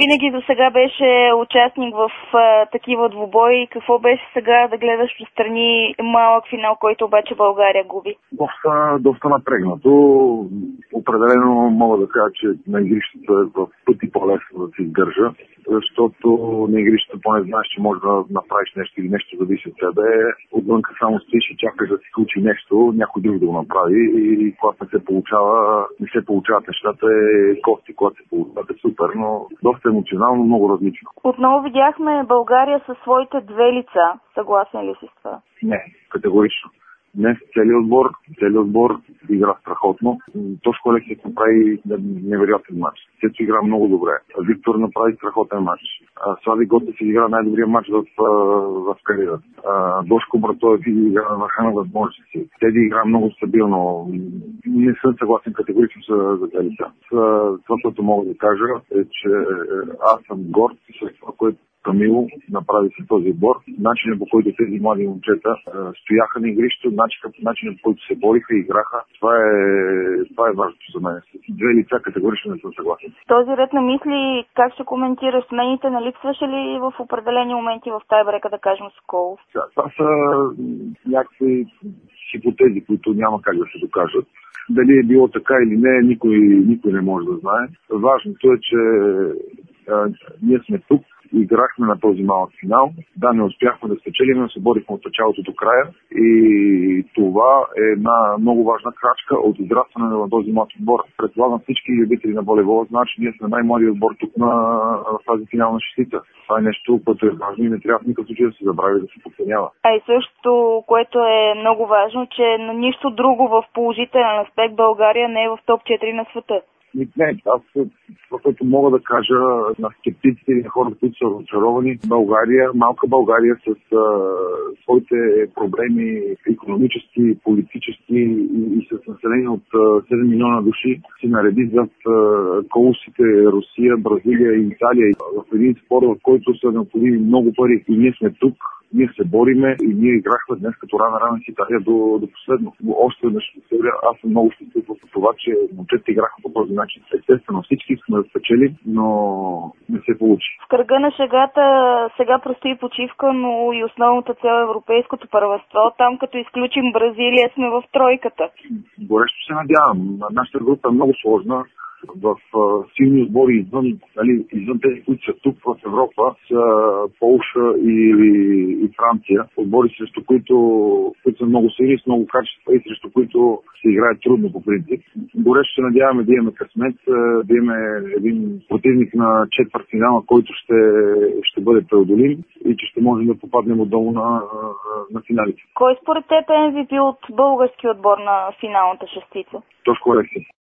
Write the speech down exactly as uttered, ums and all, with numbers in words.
Винаги до сега беше участник в а, такива двубои. Какво беше сега да гледаш отстрани малък финал, който обаче България губи? Доста, доста напрегнато. Определено мога да кажа, че на игрищата е в пъти по-лесно да се издържа, защото на игрищата поне знаеш, че можеш да направиш нещо или нещо зависи от тебе. Отвънка само стоиш и чакаш да се случи нещо, някой друг да го направи и когато не се получава, не се получават нещата, е кости, когато се получават е супер, но доста емоционално, много различно. Отново видяхме България със своите две лица. Съгласен ли си с това? Не, категорично. Днес целият отбор, целият отбор игра страхотно. Тошко Алексиев направи невероятен матч. Цецо игра много добре. Виктор направи страхотен матч. Слави Готев игра най-добрия матч в, в кариерата. Дошко Братоев игра на върха на възможности. Теди игра много стабилно. Не съм съгласен категорично за, за тези лица. Това, което мога да кажа е, че аз съм горд с това, което Камило направи с този отбор. Начинът, по който тези млади момчета стояха на игрището, начинът, по който се бориха и играха, това е, това е важното за мен. С две лица категорично не съм съгласен. Този ред на мисли, как ще коментираш смените? Налипсваше ли в определени моменти в тайбрека, да кажем, Соколов? Да, това са някакви хипотези, които няма как да се докажат. Дали е било така или не, никой, никой не може да знае. Важното е, че а, ние сме тук, играхме на този малък финал. Да, не успяхме да спечелим, но се борихме от началото до края. И това е една много важна крачка от израстване на този млад отбор. Предполагам всички любители на волейбола знаят, че ние сме най-младият отбор тук на, на тази финална шестица. Това е нещо, което е важно и не трябва в никакъв случай да се забрави да се подценява. А и също, което е много важно, че на нищо друго в положителен аспект България не е в топ четири на света. Не, аз това, което мога да кажа на скептиците и на хората, които са разочаровани, България, малка България с а, своите проблеми икономически, политически и, и с население от а, седем милиона души си нареди зад колосите Русия, Бразилия и Италия в един спор, в който са необходими много пари и ние сме тук. Ние се бориме и ние играхме днес като рана-рана с Италия до, до последно. Още веднъж аз съм много щастлив от това, че момчета играха по този начин. Естествено, всички искаме да спечелим, но не се получи. В кръга на шегата сега предстои почивка, но и основната цел е европейското първенство. Там, като изключим Бразилия, сме в тройката. Горещо се надявам. Нашата група е много сложна. В uh, силни отбори извън, нали, извън тези, които са тук в Европа, са Полша и, и Франция. Отбори, срещу които, които са много силни, с много качества и срещу които се играят трудно по принцип. Горещо се надяваме да имаме късмет, да имаме един противник на четвъртфинала, който ще, ще бъде преодолим и че ще можем да попаднем отдолу на, на финалите. Кой според теб е Ем Ви Пи от български отбор на финалната шестица? Тошко Алексиев.